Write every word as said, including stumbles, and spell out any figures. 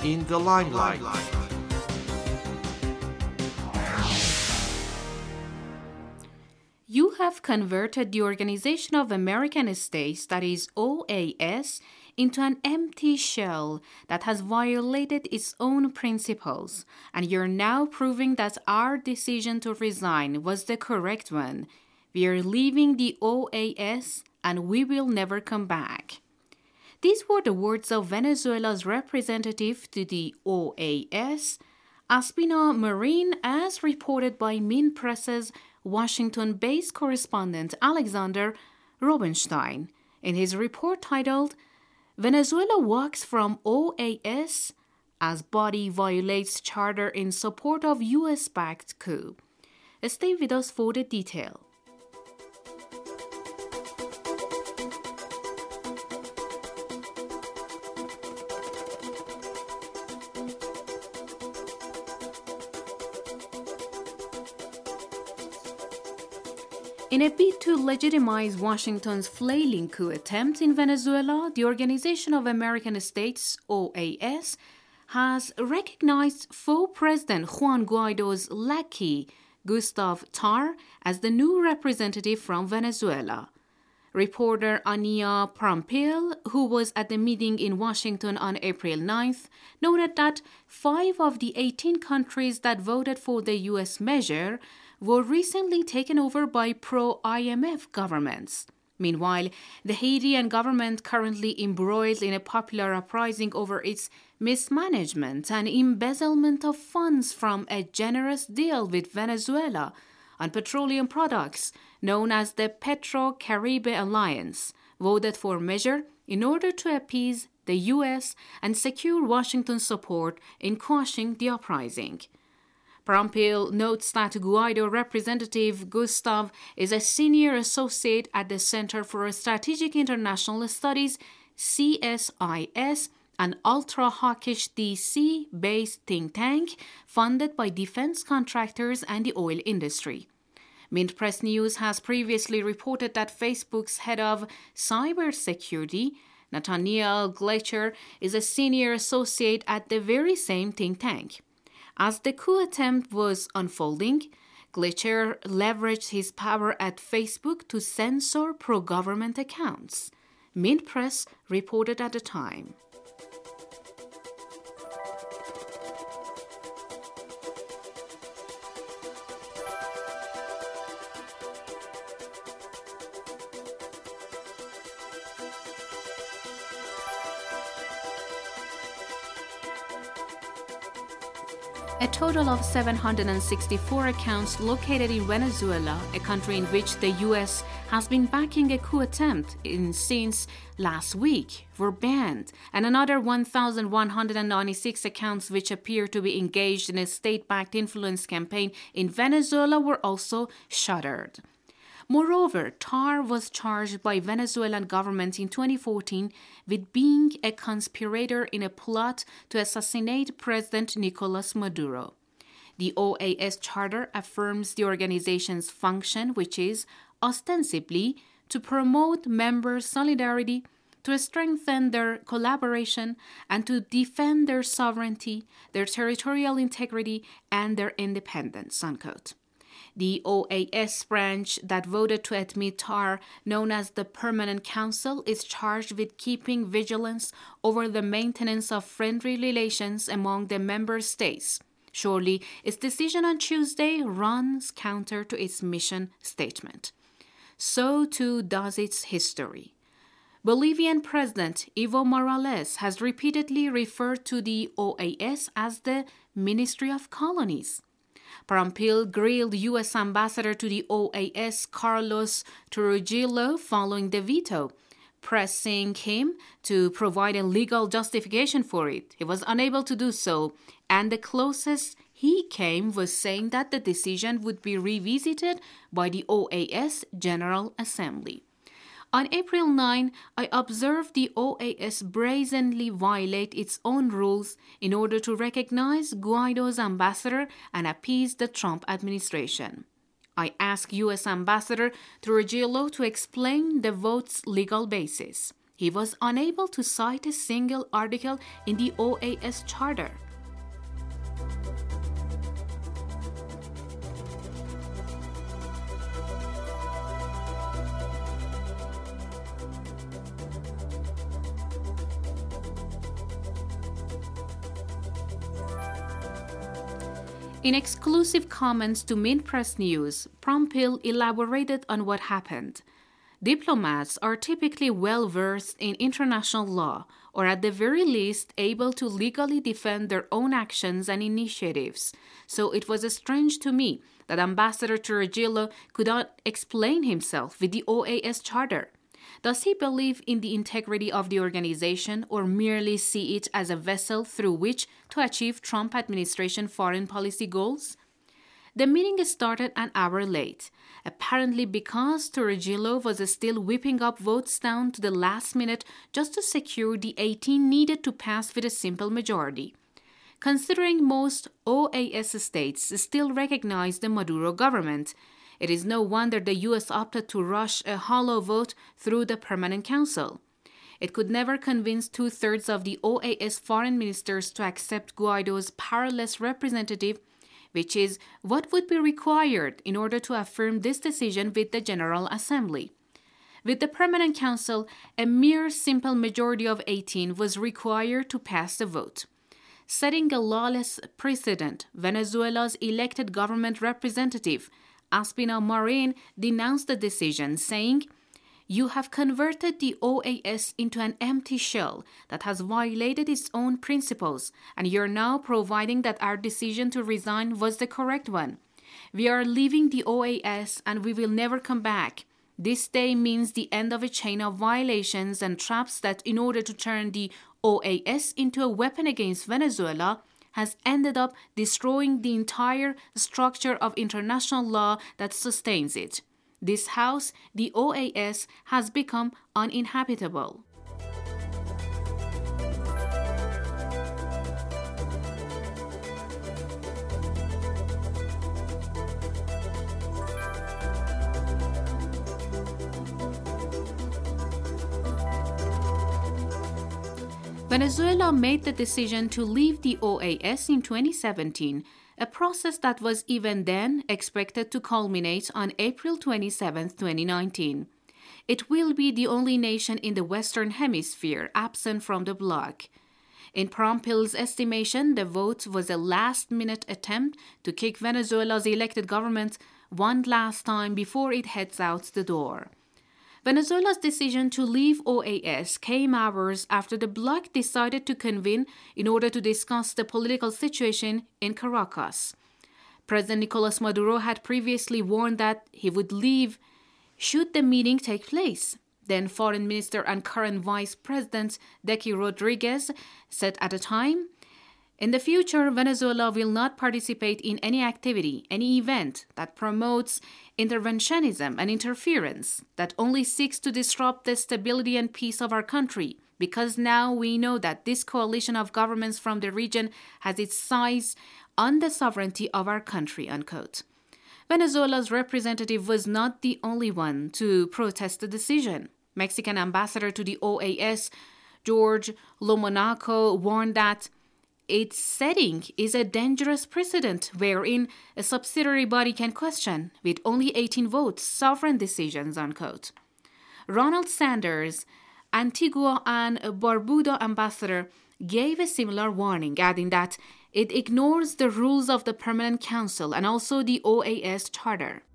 in the limelight. You have converted the Organization of American States, that is O A S, into an empty shell that has violated its own principles, and you're now proving that our decision to resign was the correct one. We are leaving the O A S and we will never come back. These were the words of Venezuela's representative to the O A S, Aspina Marin, as reported by Minpress's Washington-based correspondent Alexander Robenstein in his report titled Venezuela Walks from O A S as Body Violates Charter in Support of U S-Backed Coup. Stay with us for the detail. In a bid to legitimize Washington's flailing coup attempt in Venezuela, the Organization of American States, O A S, has recognized faux President Juan Guaido's lackey, Gustav Tarr, as the new representative from Venezuela. Reporter Ania Prampil, who was at the meeting in Washington on April ninth, noted that five of the eighteen countries that voted for the U S measure were recently taken over by pro-I M F governments. Meanwhile, the Haitian government currently embroiled in a popular uprising over its mismanagement and embezzlement of funds from a generous deal with Venezuela on petroleum products known as the Petro-Caribe Alliance, voted for measure in order to appease the U S and secure Washington's support in quashing the uprising. Prampil notes that Guaido representative Gustav is a senior associate at the Center for Strategic International Studies, C S I S, an ultra-hawkish D C-based think tank funded by defense contractors and the oil industry. Mint News has previously reported that Facebook's head of cybersecurity, Nathaniel Gleicher, is a senior associate at the very same think tank. As the coup attempt was unfolding, Gleicher leveraged his power at Facebook to censor pro-government accounts. Mint Press reported at the time. A total of seven hundred sixty-four accounts located in Venezuela, a country in which the U S has been backing a coup attempt in since last week, were banned, and another one thousand one hundred ninety-six accounts which appear to be engaged in a state-backed influence campaign in Venezuela were also shuttered. Moreover, Tarr was charged by Venezuelan government in twenty fourteen with being a conspirator in a plot to assassinate President Nicolas Maduro. The O A S charter affirms the organization's function, which is ostensibly to promote member solidarity, to strengthen their collaboration, and to defend their sovereignty, their territorial integrity, and their independence, unquote. The O A S branch that voted to admit Tarr, known as the Permanent Council, is charged with keeping vigilance over the maintenance of friendly relations among the member states. Surely, its decision on Tuesday runs counter to its mission statement. So too does its history. Bolivian President Evo Morales has repeatedly referred to the O A S as the Ministry of Colonies. Prampil grilled U S Ambassador to the O A S Carlos Trujillo following the veto, pressing him to provide a legal justification for it. He was unable to do so, and the closest he came was saying that the decision would be revisited by the O A S General Assembly. On April ninth, I observed the O A S brazenly violate its own rules in order to recognize Guaido's ambassador and appease the Trump administration. I asked U S Ambassador Trujillo to explain the vote's legal basis. he was unable to cite a single article in the O A S Charter. In exclusive comments to Minpress News, Pompil elaborated on what happened. Diplomats are typically well versed in international law, or at the very least able to legally defend their own actions and initiatives. So it was strange to me that Ambassador Trujillo could not explain himself with the O A S Charter. Does he believe in the integrity of the organization or merely see it as a vessel through which to achieve Trump administration foreign policy goals? The meeting started an hour late, apparently because Trujillo was still whipping up votes down to the last minute just to secure the eighteen needed to pass with a simple majority. Considering most O A S states still recognize the Maduro government, it is no wonder the U S opted to rush a hollow vote through the Permanent Council. It could never convince two-thirds of the O A S foreign ministers to accept Guaido's powerless representative, which is what would be required in order to affirm this decision with the General Assembly. With the Permanent Council, a mere simple majority of eighteen was required to pass the vote. Setting a lawless precedent, Venezuela's elected government representative, Aspina Marin, denounced the decision, saying, "You have converted the O A S into an empty shell that has violated its own principles, and you're now providing that our decision to resign was the correct one. We are leaving the O A S and we will never come back. This day means the end of a chain of violations and traps that, in order to turn the O A S into a weapon against Venezuela, has ended up destroying the entire structure of international law that sustains it. This house, the O A S, has become uninhabitable." Venezuela made the decision to leave the O A S in twenty seventeen, a process that was even then expected to culminate on April twenty-seventh, twenty nineteen. It will be the only nation in the Western Hemisphere absent from the bloc. In Pompil's estimation, the vote was a last-minute attempt to kick Venezuela's elected government one last time before it heads out the door. Venezuela's decision to leave O A S came hours after the bloc decided to convene in order to discuss the political situation in Caracas. President Nicolas Maduro had previously warned that he would leave should the meeting take place. Then Foreign Minister and current Vice President Decky Rodriguez said at the time, "In the future, Venezuela will not participate in any activity, any event that promotes interventionism and interference, that only seeks to disrupt the stability and peace of our country, because now we know that this coalition of governments from the region has its sights on the sovereignty of our country," unquote. Venezuela's representative was not the only one to protest the decision. Mexican ambassador to the O A S, George Lomonaco, warned that its setting is a dangerous precedent wherein a subsidiary body can question, with only eighteen votes, sovereign decisions, unquote. Ronald Sanders, Antigua and Barbuda ambassador, gave a similar warning, adding that it ignores the rules of the Permanent Council and also the O A S Charter.